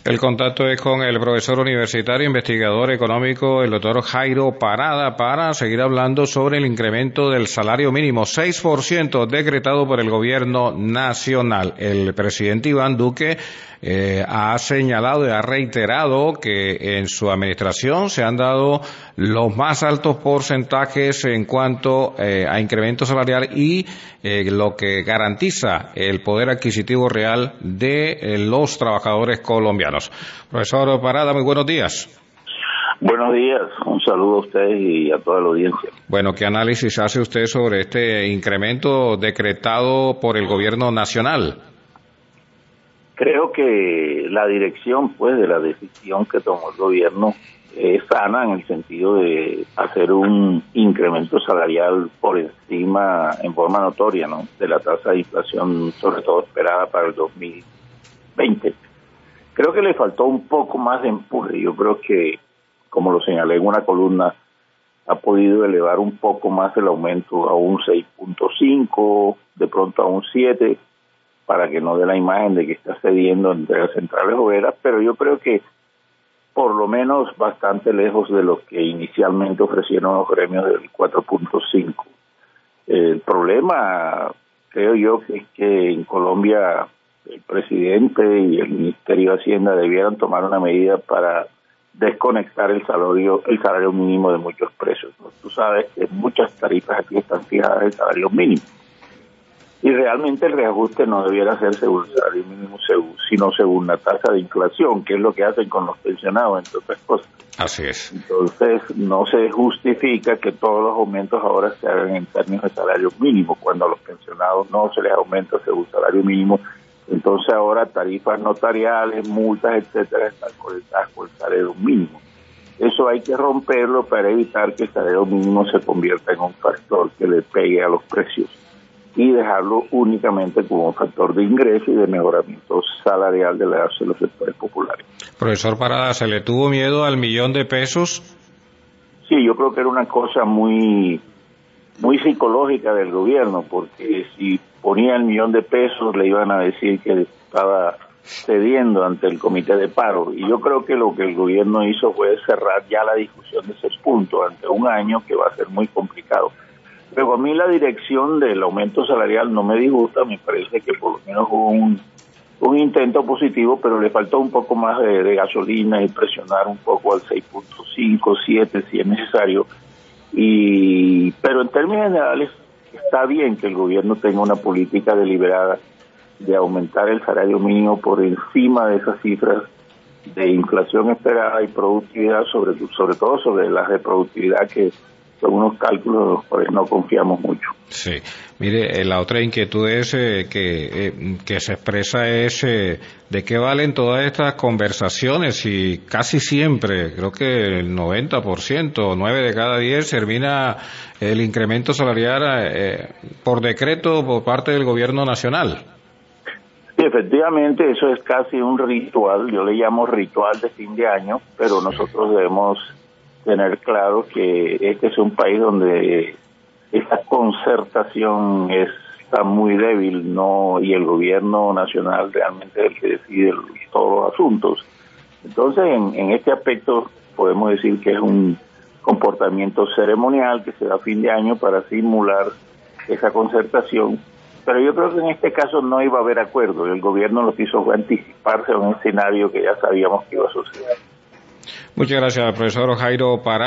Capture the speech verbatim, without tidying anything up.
El contacto es con el profesor universitario, investigador económico, el doctor Jairo Parada, para seguir hablando sobre el incremento del salario mínimo, seis por ciento decretado por el gobierno nacional. El presidente Iván Duque eh, ha señalado y ha reiterado que en su administración se han dado los más altos porcentajes en cuanto eh, a incremento salarial y eh, lo que garantiza el poder adquisitivo real de eh, los trabajadores colombianos. Profesor Parada, muy buenos días. Buenos días, un saludo a ustedes y a toda la audiencia. Bueno, ¿qué análisis hace usted sobre este incremento decretado por el gobierno nacional? Creo que la dirección, pues, de la decisión que tomó el gobierno es sana en el sentido de hacer un incremento salarial por encima, en forma notoria, ¿no?, de la tasa de inflación, sobre todo esperada para el dos mil veinte. Creo que le faltó un poco más de empuje. Yo creo que, como lo señalé en una columna, ha podido elevar un poco más el aumento a un seis punto cinco, de pronto a un siete, para que no dé la imagen de que está cediendo entre las centrales obreras, pero yo creo que por lo menos bastante lejos de lo que inicialmente ofrecieron los gremios del cuatro punto cinco. El problema, creo yo, que es que en Colombia el presidente y el Ministerio de Hacienda debieran tomar una medida para desconectar el salario el salario mínimo de muchos precios, ¿no? Tú sabes que muchas tarifas aquí están fijadas el salario mínimo. Y realmente el reajuste no debiera hacerse según el salario mínimo, sino según la tasa de inflación, que es lo que hacen con los pensionados, entre otras cosas. Así es. Entonces, no se justifica que todos los aumentos ahora se hagan en términos de salario mínimo, cuando a los pensionados no se les aumenta según salario mínimo. Entonces ahora tarifas notariales, multas, etcétera, están conectadas con el salario mínimo. Eso hay que romperlo para evitar que el salario mínimo se convierta en un factor que le pegue a los precios y dejarlo únicamente como un factor de ingreso y de mejoramiento salarial de, la, de los sectores populares. Profesor Parada, ¿se le tuvo miedo al millón de pesos? Sí, yo creo que era una cosa muy, muy psicológica del gobierno, porque si ponía el millón de pesos le iban a decir que estaba cediendo ante el comité de paro, y yo creo que lo que el gobierno hizo fue cerrar ya la discusión de ese punto ante un año que va a ser muy complicado. Pero a mí la dirección del aumento salarial no me disgusta, me parece que por lo menos hubo un, un intento positivo, pero le faltó un poco más de, de gasolina y presionar un poco al seis punto cinco, siete si es necesario. Y pero en términos generales está bien que el gobierno tenga una política deliberada de aumentar el salario mínimo por encima de esas cifras de inflación esperada y productividad, sobre, sobre todo sobre las de productividad, que son unos cálculos en los cuales no confiamos mucho. Sí, mire, eh, la otra inquietud es eh, que, eh, que se expresa es eh, de qué valen todas estas conversaciones, y casi siempre, creo que el noventa por ciento, nueve de cada diez, termina el incremento salarial eh, por decreto por parte del gobierno nacional. Sí, efectivamente, eso es casi un ritual, yo le llamo ritual de fin de año, pero nosotros debemos tener claro que este es un país donde esta concertación es, está muy débil, no, y el gobierno nacional realmente es el que decide todos los asuntos. Entonces, en, en este aspecto podemos decir que es un comportamiento ceremonial que se da a fin de año para simular esa concertación, pero yo creo que en este caso no iba a haber acuerdo. El gobierno lo que hizo fue anticiparse a un escenario que ya sabíamos que iba a suceder. Muchas gracias, profesor Jairo Parada.